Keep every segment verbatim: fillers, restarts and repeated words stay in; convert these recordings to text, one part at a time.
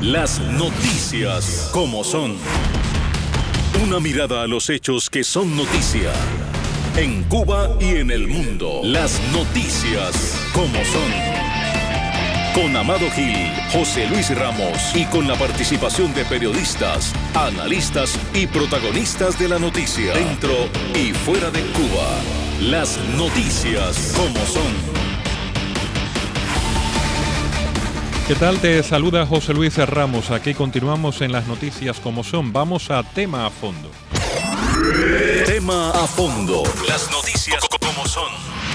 Las noticias como son. Una mirada a los hechos que son noticia. En Cuba y en el mundo. Las noticias como son. Con Amado Gil, José Luis Ramos y con la participación de periodistas, analistas y protagonistas de la noticia. Dentro y fuera de Cuba. Las noticias como son. ¿Qué tal? Te saluda José Luis Ramos. Aquí continuamos en las noticias como son. Vamos a tema a fondo. Tema a fondo. Las noticias como son.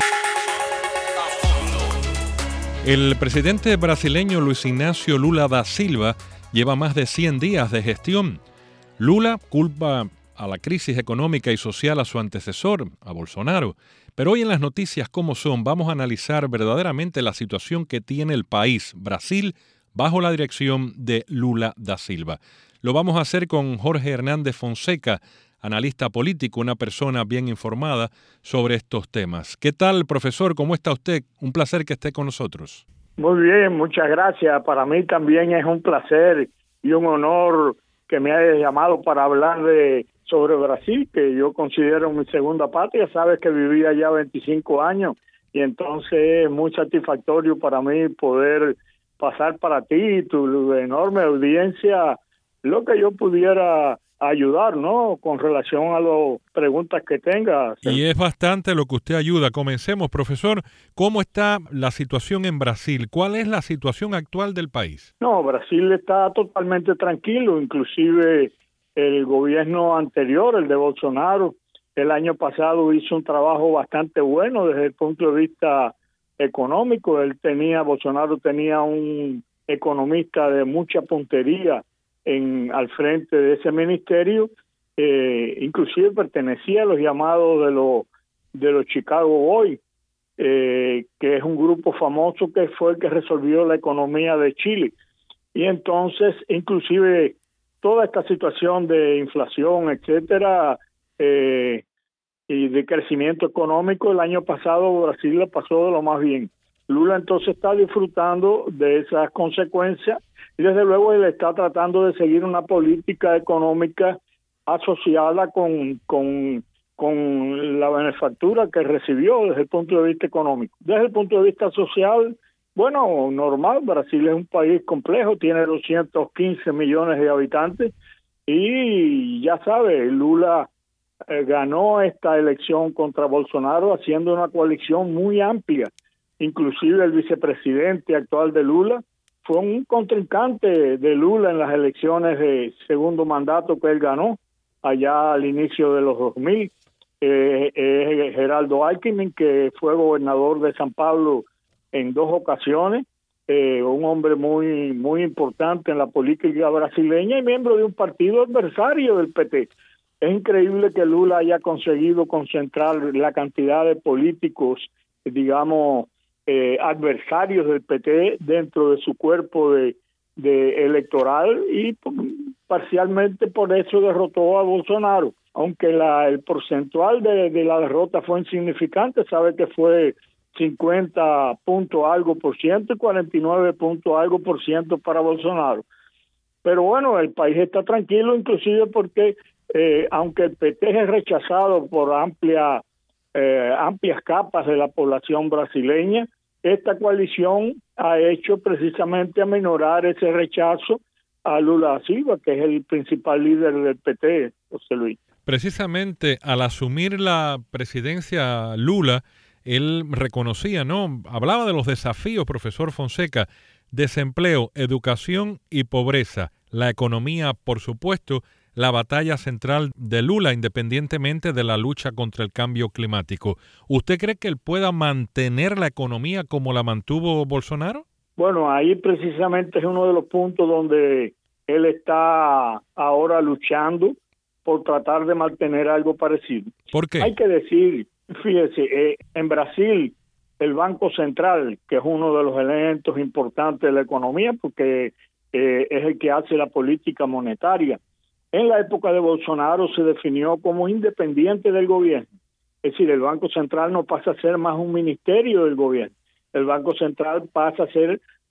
El presidente brasileño Luis Ignacio Lula da Silva lleva más de cien días de gestión. Lula culpa a la crisis económica y social a su antecesor, a Bolsonaro. Pero hoy en las noticias como son vamos a analizar verdaderamente la situación que tiene el país, Brasil, bajo la dirección de Lula da Silva. Lo vamos a hacer con Jorge Hernández Fonseca, analista político, una persona bien informada sobre estos temas. ¿Qué tal, profesor? ¿Cómo está usted? Un placer que esté con nosotros. Muy bien, muchas gracias. Para mí también es un placer y un honor que me hayas llamado para hablar de sobre Brasil, que yo considero mi segunda patria. Sabes que viví allá veinticinco años y entonces es muy satisfactorio para mí poder pasar para ti, tu enorme audiencia, lo que yo pudiera ayudar, ¿no? Con relación a las preguntas que tengas. Y es bastante lo que usted ayuda. Comencemos, profesor. ¿Cómo está la situación en Brasil? ¿Cuál es la situación actual del país? No, Brasil está totalmente tranquilo, inclusive el gobierno anterior, el de Bolsonaro, el año pasado hizo un trabajo bastante bueno desde el punto de vista económico. Él tenía, Bolsonaro tenía un economista de mucha puntería en al frente de ese ministerio, eh, inclusive pertenecía a los llamados de los de los Chicago Boys, eh, que es un grupo famoso que fue el que resolvió la economía de Chile. Y entonces, inclusive toda esta situación de inflación, etcétera, eh, y de crecimiento económico, el año pasado Brasil la pasó de lo más bien. Lula entonces está disfrutando de esas consecuencias y desde luego él está tratando de seguir una política económica asociada con, con, con la benefactura que recibió desde el punto de vista económico. Desde el punto de vista social, bueno, normal, Brasil es un país complejo, tiene doscientos quince millones de habitantes y ya sabe, Lula eh, ganó esta elección contra Bolsonaro haciendo una coalición muy amplia. Inclusive el vicepresidente actual de Lula fue un contrincante de Lula en las elecciones de segundo mandato que él ganó allá al inicio de los dos mil. Eh, eh, Geraldo Alckmin, que fue gobernador de San Pablo en dos ocasiones, eh, un hombre muy muy importante en la política brasileña y miembro de un partido adversario del P T. Es increíble que Lula haya conseguido concentrar la cantidad de políticos, digamos, eh, adversarios del P T dentro de su cuerpo de, de electoral y parcialmente por eso derrotó a Bolsonaro. Aunque la, el porcentual de, de la derrota fue insignificante, sabe que fue cincuenta punto algo por ciento y cuarenta y nueve punto algo por ciento para Bolsonaro. Pero bueno, el país está tranquilo, inclusive porque eh, aunque el P T es rechazado por amplia, eh, amplias capas de la población brasileña, esta coalición ha hecho precisamente aminorar ese rechazo a Lula da Silva, que es el principal líder del P T, José Luis. Precisamente al asumir la presidencia Lula, él reconocía, ¿no? Hablaba de los desafíos, profesor Fonseca, desempleo, educación y pobreza, la economía, por supuesto, la batalla central de Lula, independientemente de la lucha contra el cambio climático. ¿Usted cree que él pueda mantener la economía como la mantuvo Bolsonaro? Bueno, ahí precisamente es uno de los puntos donde él está ahora luchando por tratar de mantener algo parecido. ¿Por qué? Hay que decir, fíjese, eh, en Brasil el Banco Central, que es uno de los elementos importantes de la economía, porque eh, es el que hace la política monetaria, en la época de Bolsonaro se definió como independiente del gobierno. Es decir, el Banco Central no pasa a ser más un ministerio del gobierno. El Banco Central pasa a ser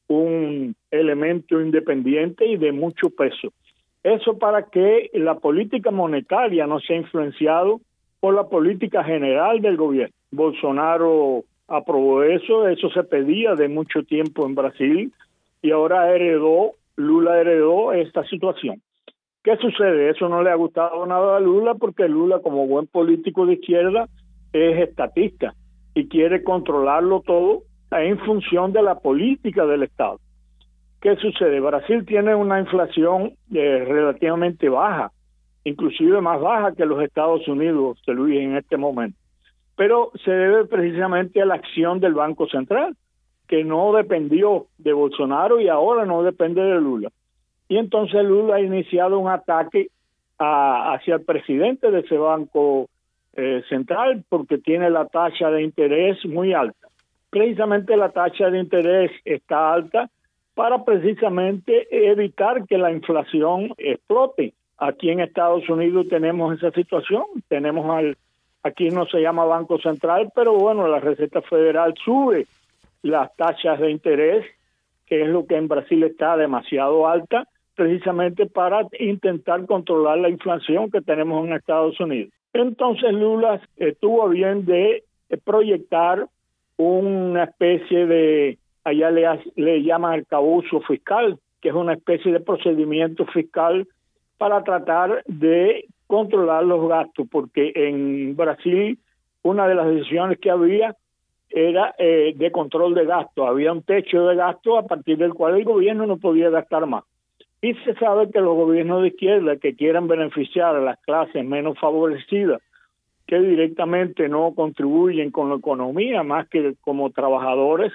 un elemento independiente y de mucho peso. Eso para que la política monetaria no sea influenciado por la política general del gobierno. Bolsonaro aprobó eso, eso se pedía de mucho tiempo en Brasil y ahora heredó, Lula heredó esta situación. ¿Qué sucede? Eso no le ha gustado nada a Lula porque Lula, como buen político de izquierda, es estatista y quiere controlarlo todo en función de la política del Estado. ¿Qué sucede? Brasil tiene una inflación eh, relativamente baja, inclusive más baja que los Estados Unidos, Luis, en este momento. Pero se debe precisamente a la acción del Banco Central, que no dependió de Bolsonaro y ahora no depende de Lula. Y entonces Lula ha iniciado un ataque a, hacia el presidente de ese Banco eh, Central porque tiene la tasa de interés muy alta. Precisamente la tasa de interés está alta para precisamente evitar que la inflación explote. Aquí en Estados Unidos tenemos esa situación, tenemos al, aquí no se llama Banco Central, pero bueno, la Reserva Federal sube las tasas de interés, que es lo que en Brasil está demasiado alta, precisamente para intentar controlar la inflación que tenemos en Estados Unidos. Entonces Lula estuvo bien de proyectar una especie de, allá le, le llaman el arcabouço fiscal, que es una especie de procedimiento fiscal para tratar de controlar los gastos, porque en Brasil una de las decisiones que había era eh, de control de gastos. Había un techo de gastos a partir del cual el gobierno no podía gastar más. Y se sabe que los gobiernos de izquierda que quieran beneficiar a las clases menos favorecidas, que directamente no contribuyen con la economía más que como trabajadores,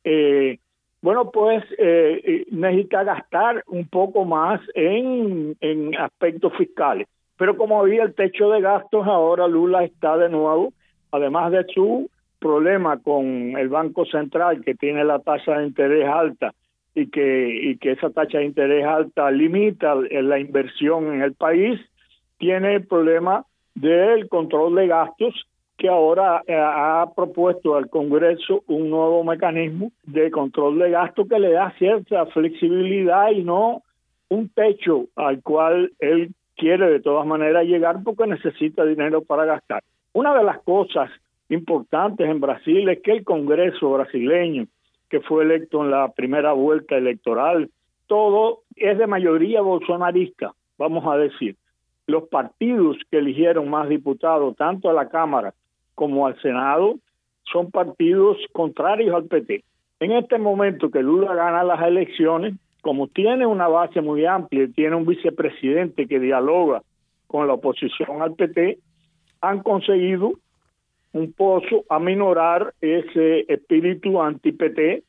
eh, bueno, pues eh, necesita gastar un poco más en, en aspectos fiscales. Pero como había el techo de gastos, ahora Lula está de nuevo, además de su problema con el Banco Central, que tiene la tasa de interés alta y que, y que esa tasa de interés alta limita la inversión en el país, tiene el problema del control de gastos, que ahora eh, ha propuesto al Congreso un nuevo mecanismo de control de gastos que le da cierta flexibilidad y no un techo al cual él quiere de todas maneras llegar porque necesita dinero para gastar. Una de las cosas importantes en Brasil es que el Congreso brasileño, que fue electo en la primera vuelta electoral, todo es de mayoría bolsonarista, vamos a decir. Los partidos que eligieron más diputados, tanto a la Cámara como al Senado, son partidos contrarios al P T. En este momento que Lula gana las elecciones, como tiene una base muy amplia y tiene un vicepresidente que dialoga con la oposición al P T, han conseguido un poco aminorar ese espíritu anti-P T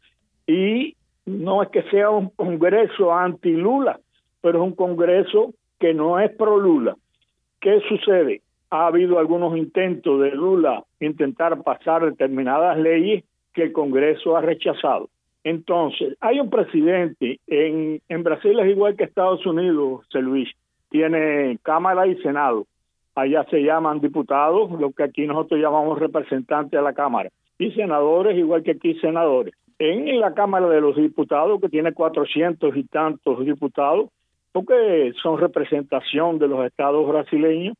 y no es que sea un congreso anti-Lula, pero es un congreso que no es pro-Lula. ¿Qué sucede? Ha habido algunos intentos de Lula intentar pasar determinadas leyes que el Congreso ha rechazado. Entonces, hay un presidente, en, en Brasil es igual que Estados Unidos, José Luis, tiene Cámara y Senado. Allá se llaman diputados, lo que aquí nosotros llamamos representantes de la Cámara, y senadores, igual que aquí senadores. En la Cámara de los Diputados, que tiene cuatrocientos y tantos diputados, porque son representación de los estados brasileños,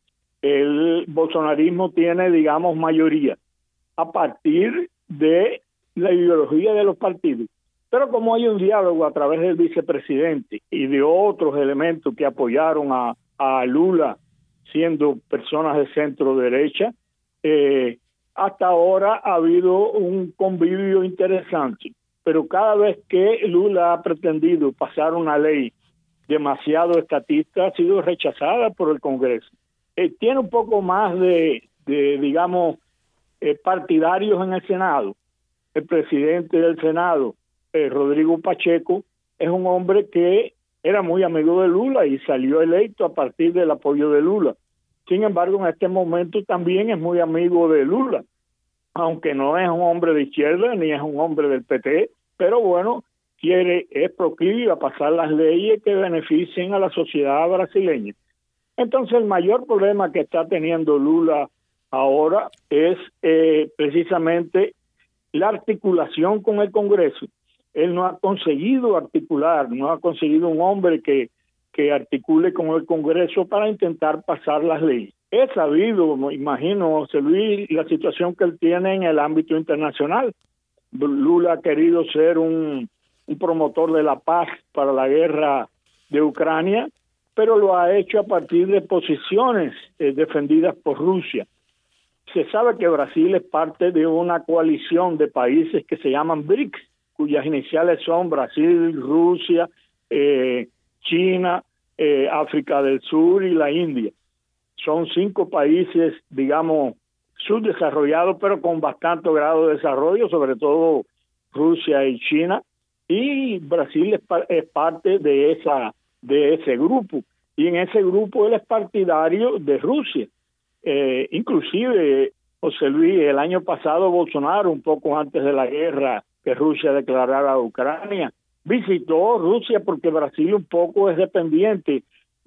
el bolsonarismo tiene, digamos, mayoría a partir de la ideología de los partidos. Pero como hay un diálogo a través del vicepresidente y de otros elementos que apoyaron a, a Lula siendo personas de centro derecha, eh, hasta ahora ha habido un convivio interesante. Pero cada vez que Lula ha pretendido pasar una ley demasiado estatista, ha sido rechazada por el Congreso. Eh, tiene un poco más de, de digamos, eh, partidarios en el Senado. El presidente del Senado, eh, Rodrigo Pacheco, es un hombre que era muy amigo de Lula y salió electo a partir del apoyo de Lula. Sin embargo, en este momento también es muy amigo de Lula, aunque no es un hombre de izquierda ni es un hombre del P T, pero bueno, quiere, es proclive a pasar las leyes que beneficien a la sociedad brasileña. Entonces, el mayor problema que está teniendo Lula ahora es eh, precisamente la articulación con el Congreso. él no ha conseguido articular, no ha conseguido un hombre que, que articule con el Congreso para intentar pasar las leyes. He sabido, me imagino, José Luis, la situación que él tiene en el ámbito internacional. Lula ha querido ser un, un promotor de la paz para la guerra de Ucrania, pero lo ha hecho a partir de posiciones eh, defendidas por Rusia. Se sabe que Brasil es parte de una coalición de países que se llaman B R I C S, cuyas iniciales son Brasil, Rusia, eh, China, eh, África del Sur y la India. Son cinco países, digamos, subdesarrollados, pero con bastante grado de desarrollo, sobre todo Rusia y China, y Brasil es, pa- es parte de esa de ese grupo, y en ese grupo él es partidario de Rusia. Eh, inclusive, José Luis, el año pasado Bolsonaro, un poco antes de la guerra que Rusia declarara a Ucrania, visitó Rusia porque Brasil un poco es dependiente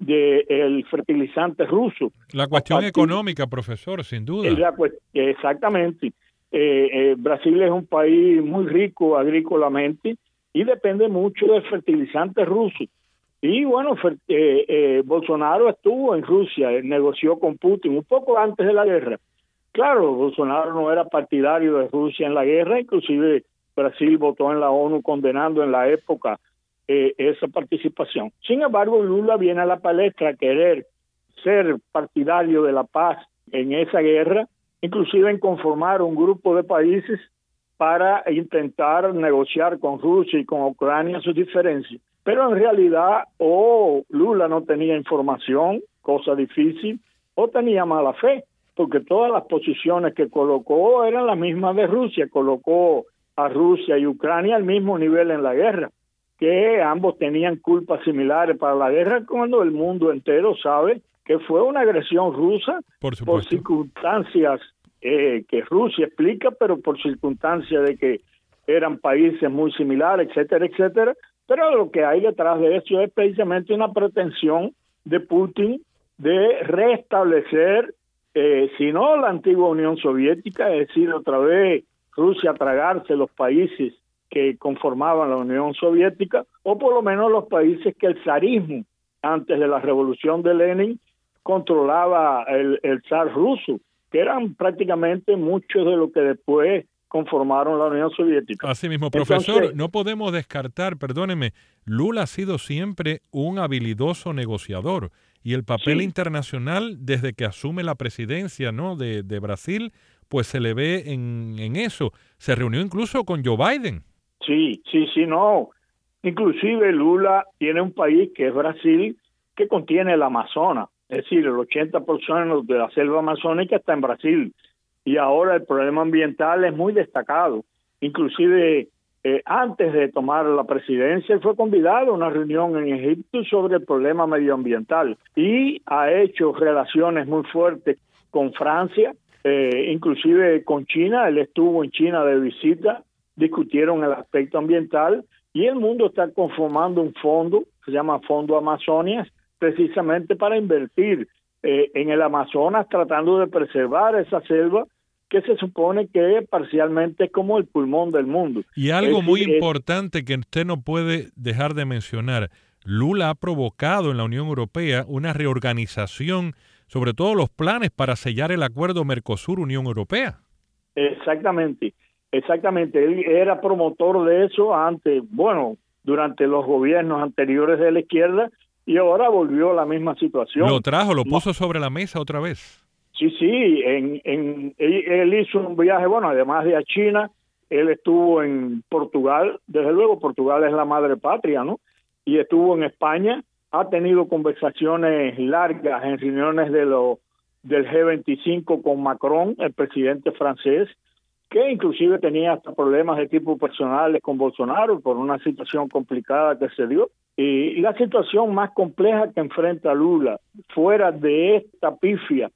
del fertilizante ruso. La cuestión partir, económica, profesor, sin duda. La, exactamente. Eh, eh, Brasil es un país muy rico agrícolamente y depende mucho del fertilizante ruso. Y bueno, eh, eh, Bolsonaro estuvo en Rusia, eh, negoció con Putin un poco antes de la guerra. Claro, Bolsonaro no era partidario de Rusia en la guerra, inclusive Brasil votó en la ONU condenando en la época eh, esa participación. Sin embargo, Lula viene a la palestra a querer ser partidario de la paz en esa guerra, inclusive en conformar un grupo de países para intentar negociar con Rusia y con Ucrania sus diferencias. Pero en realidad o Lula no tenía información, cosa difícil, o tenía mala fe, porque todas las posiciones que colocó eran las mismas de Rusia, colocó a Rusia y Ucrania al mismo nivel en la guerra, que ambos tenían culpas similares para la guerra, cuando el mundo entero sabe que fue una agresión rusa por, por circunstancias eh, que Rusia explica, pero por circunstancias de que eran países muy similares, etcétera, etcétera. Pero lo que hay detrás de eso es precisamente una pretensión de Putin de restablecer, eh, si no la antigua Unión Soviética, es decir, otra vez Rusia tragarse los países que conformaban la Unión Soviética, o por lo menos los países que el zarismo, antes de la revolución de Lenin, controlaba el, el zar ruso, que eran prácticamente muchos de lo que después conformaron la Unión Soviética. Así mismo, profesor, Entonces, no podemos descartar, perdóneme, Lula ha sido siempre un habilidoso negociador y el papel sí. internacional desde que asume la presidencia, ¿no?, de, de Brasil, pues se le ve en, en eso. Se reunió incluso con Joe Biden. Sí, sí, sí, no. Inclusive Lula tiene un país que es Brasil, que contiene el Amazonas, es decir, el ochenta por ciento de la selva amazónica está en Brasil. Y ahora el problema ambiental es muy destacado. Inclusive eh, antes de tomar la presidencia, él fue convidado a una reunión en Egipto sobre el problema medioambiental y ha hecho relaciones muy fuertes con Francia, eh, inclusive con China. Él estuvo en China de visita, discutieron el aspecto ambiental y el mundo está conformando un fondo, se llama Fondo Amazonias, precisamente para invertir eh, en el Amazonas, tratando de preservar esa selva que se supone que parcialmente es como el pulmón del mundo. Y algo es, muy es, importante que usted no puede dejar de mencionar, Lula ha provocado en la Unión Europea una reorganización, sobre todo los planes para sellar el acuerdo Mercosur-Unión Europea. Exactamente, exactamente. Él era promotor de eso antes, bueno, durante los gobiernos anteriores de la izquierda, y ahora volvió a la misma situación. Lo trajo, lo puso sobre la mesa otra vez. Sí, sí, en, en, él, él hizo un viaje, bueno, además de a China, él estuvo en Portugal, desde luego Portugal es la madre patria, ¿no? Y estuvo en España, ha tenido conversaciones largas en reuniones de lo, del G veinticinco con Macron, el presidente francés, que inclusive tenía hasta problemas de tipo personales con Bolsonaro por una situación complicada que se dio. Y la situación más compleja que enfrenta Lula, fuera de esta pifia,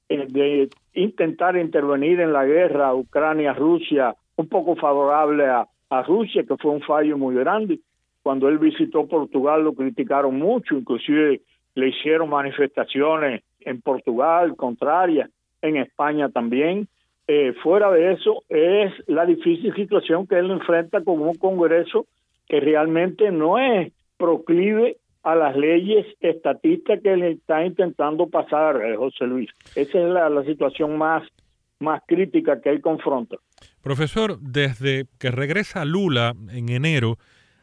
de intentar intervenir en la guerra Ucrania-Rusia, un poco favorable a, a Rusia, que fue un fallo muy grande. Cuando él visitó Portugal lo criticaron mucho, inclusive le hicieron manifestaciones en Portugal contrarias, en España también. Eh, fuera de eso, es la difícil situación que él enfrenta con un Congreso que realmente no es proclive a las leyes estatistas que le está intentando pasar, eh, José Luis. Esa es la, la situación más, más crítica que él confronta. Profesor, desde que regresa Lula en enero,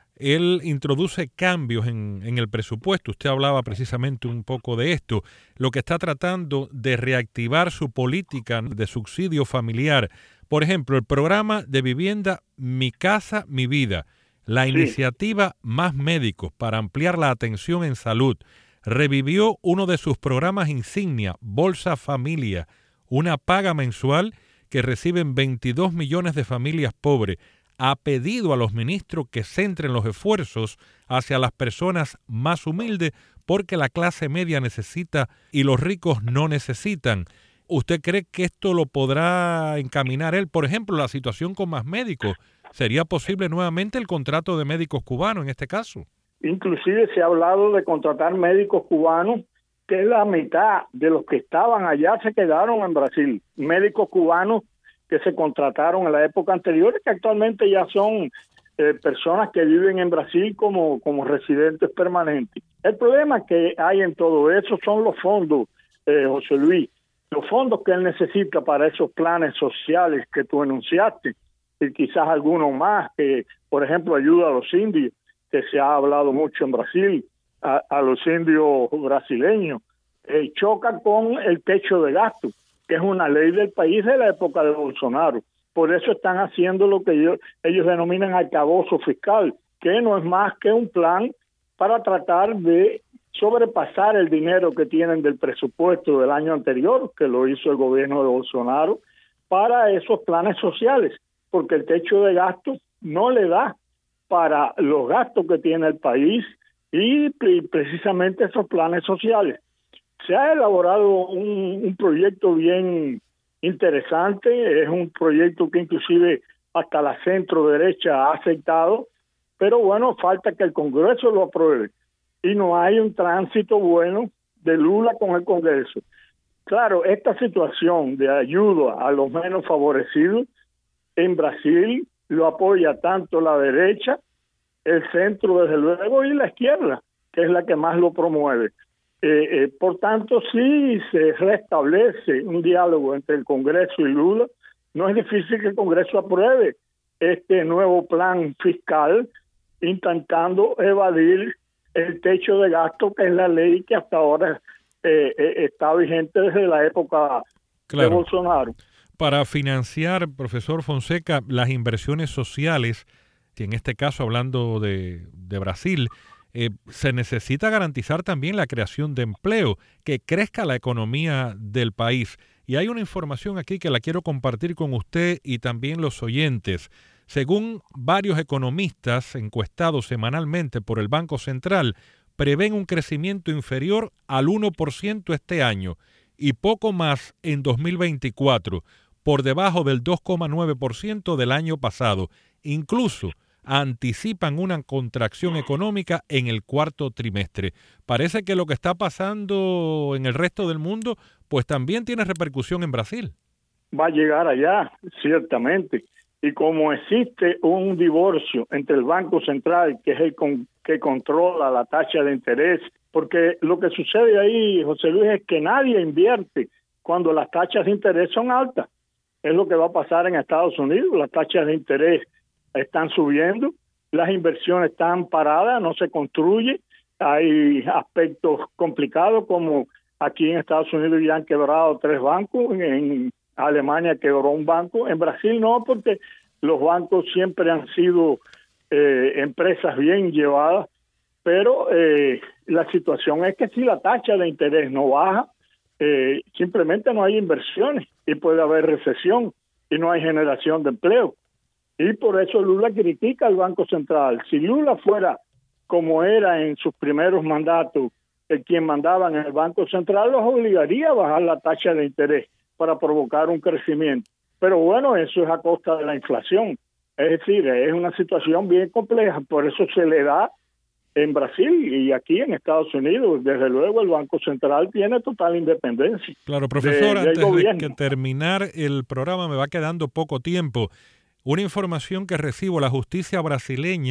él introduce cambios en, en el presupuesto. Usted hablaba precisamente un poco de esto. Lo que está tratando de reactivar su política de subsidio familiar. Por ejemplo, el programa de vivienda Mi Casa, Mi Vida. La sí. iniciativa Más Médicos para ampliar la atención en salud. Revivió uno de sus programas insignia, Bolsa Familia, una paga mensual que reciben veintidós millones de familias pobres. Ha pedido a los ministros que centren los esfuerzos hacia las personas más humildes porque la clase media necesita y los ricos no necesitan. ¿Usted cree que esto lo podrá encaminar él? Por ejemplo, la situación con Más Médicos. ¿Sería posible nuevamente el contrato de médicos cubanos en este caso? Inclusive se ha hablado de contratar médicos cubanos, que la mitad de los que estaban allá se quedaron en Brasil. Médicos cubanos que se contrataron en la época anterior y que actualmente ya son eh, personas que viven en Brasil como, como residentes permanentes. El problema que hay en todo eso son los fondos, eh, José Luis, los fondos que él necesita para esos planes sociales que tú enunciaste, y quizás algunos más, que por ejemplo ayuda a los indios, que se ha hablado mucho en Brasil, a, a los indios brasileños, eh, choca con el techo de gasto, que es una ley del país de la época de Bolsonaro. Por eso están haciendo lo que ellos, ellos denominan alcabozo fiscal, que no es más que un plan para tratar de sobrepasar el dinero que tienen del presupuesto del año anterior, que lo hizo el gobierno de Bolsonaro, para esos planes sociales, porque el techo de gasto no le da para los gastos que tiene el país y, y precisamente esos planes sociales. Se ha elaborado un, un proyecto bien interesante, es un proyecto que inclusive hasta la centro derecha ha aceptado, pero bueno, falta que el Congreso lo apruebe y no hay un tránsito bueno de Lula con el Congreso. Claro, esta situación de ayuda a los menos favorecidos en Brasil lo apoya tanto la derecha, el centro desde luego y la izquierda, que es la que más lo promueve. Eh, eh, por tanto, si se restablece un diálogo entre el Congreso y Lula, no es difícil que el Congreso apruebe este nuevo plan fiscal intentando evadir el techo de gasto, que es la ley que hasta ahora eh, eh, está vigente desde la época claro. de Bolsonaro. Para financiar, profesor Fonseca, las inversiones sociales, y en este caso hablando de, de Brasil, Eh, se necesita garantizar también la creación de empleo, que crezca la economía del país. Y hay una información aquí que la quiero compartir con usted y también los oyentes. Según varios economistas encuestados semanalmente por el Banco Central, prevén un crecimiento inferior al uno por ciento este año y poco más en dos mil veinticuatro, por debajo del dos coma nueve por ciento del año pasado. Incluso anticipan una contracción económica en el cuarto trimestre. Parece que lo que está pasando en el resto del mundo, pues también tiene repercusión en Brasil. Va a llegar allá, ciertamente. Y como existe un divorcio entre el Banco Central, que es el con, que controla la tasa de interés, porque lo que sucede ahí, José Luis, es que nadie invierte cuando las tasas de interés son altas. Es lo que va a pasar en Estados Unidos, las tasas de interés están subiendo, las inversiones están paradas, no se construye, hay aspectos complicados como aquí en Estados Unidos ya han quebrado tres bancos, en Alemania quebró un banco, en Brasil no, porque los bancos siempre han sido eh, empresas bien llevadas, pero eh, la situación es que si la tasa de interés no baja, eh, simplemente no hay inversiones y puede haber recesión y no hay generación de empleo. Y por eso Lula critica al Banco Central. Si Lula fuera como era en sus primeros mandatos, el quien mandaba en el Banco Central, los obligaría a bajar la tasa de interés para provocar un crecimiento. Pero bueno, eso es a costa de la inflación. Es decir, es una situación bien compleja. Por eso se le da en Brasil y aquí en Estados Unidos. Desde luego el Banco Central tiene total independencia. Claro, profesor, de, antes gobierno. de que terminar el programa me va quedando poco tiempo. Una información que recibo, la justicia brasileña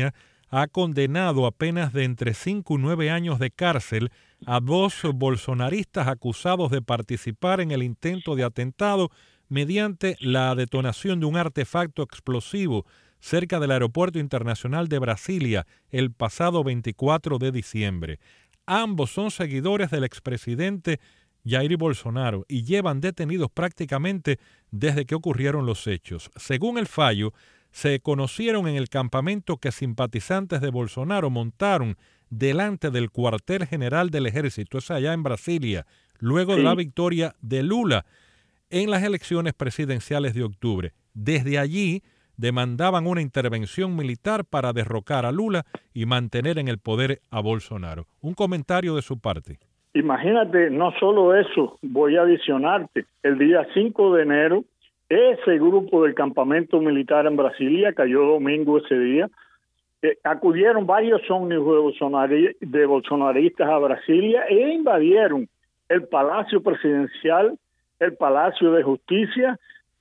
ha condenado a penas de entre cinco y nueve años de cárcel a dos bolsonaristas acusados de participar en el intento de atentado mediante la detonación de un artefacto explosivo cerca del Aeropuerto Internacional de Brasilia el pasado veinticuatro de diciembre. Ambos son seguidores del expresidente Jair Bolsonaro y llevan detenidos prácticamente desde que ocurrieron los hechos. Según el fallo, se conocieron en el campamento que simpatizantes de Bolsonaro montaron delante del cuartel general del ejército, es allá en Brasilia, luego sí. de la victoria de Lula en las elecciones presidenciales de octubre. Desde allí demandaban una intervención militar para derrocar a Lula y mantener en el poder a Bolsonaro. Un comentario de su parte. Imagínate, no solo eso, voy a adicionarte. El día cinco de enero, ese grupo del campamento militar en Brasilia, cayó domingo ese día, eh, acudieron varios ómnibus de, bolsonari, de bolsonaristas a Brasilia e invadieron el Palacio Presidencial, el Palacio de Justicia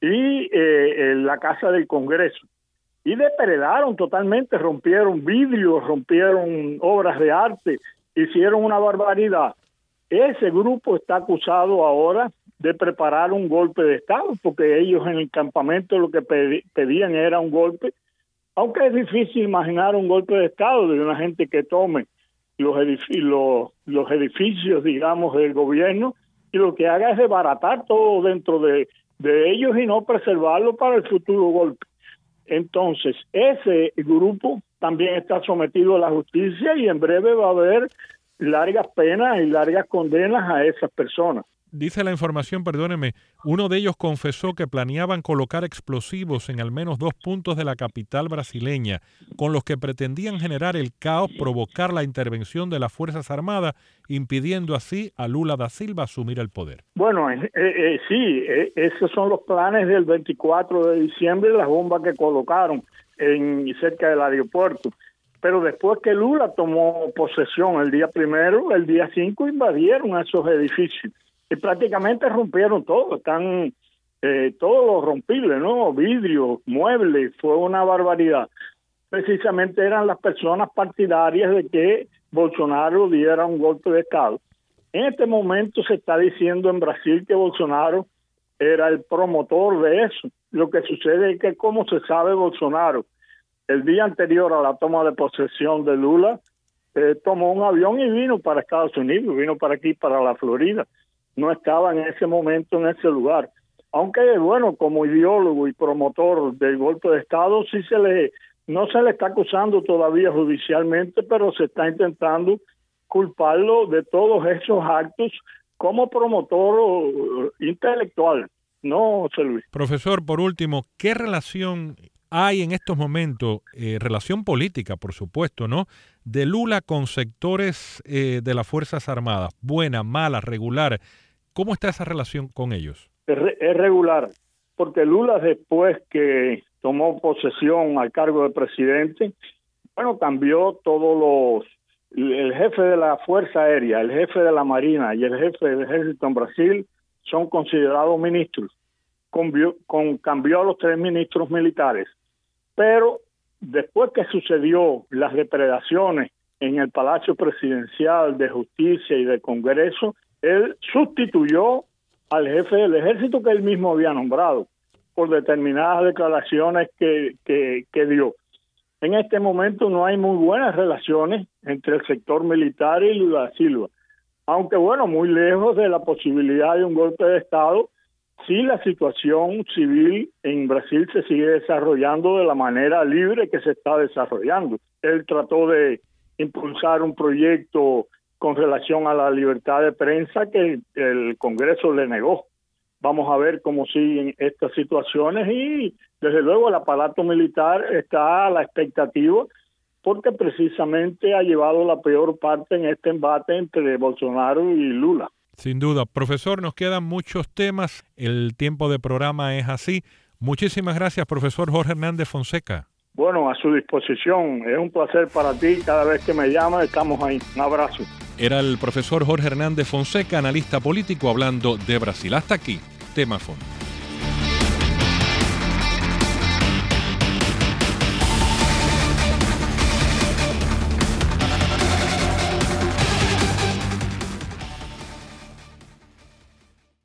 y eh, la Casa del Congreso. Y depredaron totalmente, rompieron vidrios, rompieron obras de arte, hicieron una barbaridad. Ese grupo está acusado ahora de preparar un golpe de Estado, porque ellos en el campamento lo que pedían era un golpe, aunque es difícil imaginar un golpe de Estado de una gente que tome los edificios, los, los edificios, digamos, del gobierno y lo que haga es desbaratar todo dentro de, de ellos y no preservarlo para el futuro golpe. Entonces, ese grupo también está sometido a la justicia y en breve va a haber largas penas y largas condenas a esas personas. Dice la información, perdóneme, uno de ellos confesó que planeaban colocar explosivos en al menos dos puntos de la capital brasileña, con los que pretendían generar el caos, provocar la intervención de las Fuerzas Armadas, impidiendo así a Lula da Silva asumir el poder. Bueno, eh, eh, sí, eh, esos son los planes del veinticuatro de diciembre, las bombas que colocaron en cerca del aeropuerto. Pero después que Lula tomó posesión el día primero, el día cinco invadieron esos edificios y prácticamente rompieron todo, están eh, todo lo rompible, ¿no? Vidrios, muebles, fue una barbaridad. Precisamente eran las personas partidarias de que Bolsonaro diera un golpe de Estado. En este momento se está diciendo en Brasil que Bolsonaro era el promotor de eso. Lo que sucede es que, como se sabe, Bolsonaro el día anterior a la toma de posesión de Lula, eh, tomó un avión y vino para Estados Unidos, vino para aquí, para la Florida. No estaba en ese momento en ese lugar. Aunque, bueno, como ideólogo y promotor del golpe de Estado, sí se le, no se le está acusando todavía judicialmente, pero se está intentando culparlo de todos esos actos como promotor intelectual. No, José Luis. Profesor, por último, ¿qué relación hay en estos momentos, eh, relación política, por supuesto, ¿no?, de Lula con sectores eh, de las Fuerzas Armadas? Buena, mala, regular. ¿Cómo está esa relación con ellos? Es, re, es regular, porque Lula, después que tomó posesión al cargo de presidente, bueno, cambió todos los... El jefe de la Fuerza Aérea, el jefe de la Marina y el jefe del Ejército en Brasil son considerados ministros. Cambió, con, cambió a los tres ministros militares. Pero después que sucedió las depredaciones en el Palacio Presidencial de Justicia y de Congreso, él sustituyó al jefe del ejército que él mismo había nombrado por determinadas declaraciones que, que, que dio. En este momento no hay muy buenas relaciones entre el sector militar y Lula da Silva. Aunque, bueno, muy lejos de la posibilidad de un golpe de Estado, sí la situación civil en Brasil se sigue desarrollando de la manera libre que se está desarrollando. Él trató de impulsar un proyecto con relación a la libertad de prensa que el Congreso le negó. Vamos a ver cómo siguen estas situaciones y, desde luego, el aparato militar está a la expectativa porque precisamente ha llevado la peor parte en este embate entre Bolsonaro y Lula. Sin duda. Profesor, nos quedan muchos temas. El tiempo de programa es así. Muchísimas gracias, profesor Jorge Hernández Fonseca. Bueno, a su disposición. Es un placer para ti. Cada vez que me llamas, estamos ahí. Un abrazo. Era el profesor Jorge Hernández Fonseca, analista político, hablando de Brasil. Hasta aquí, Tema Fondo.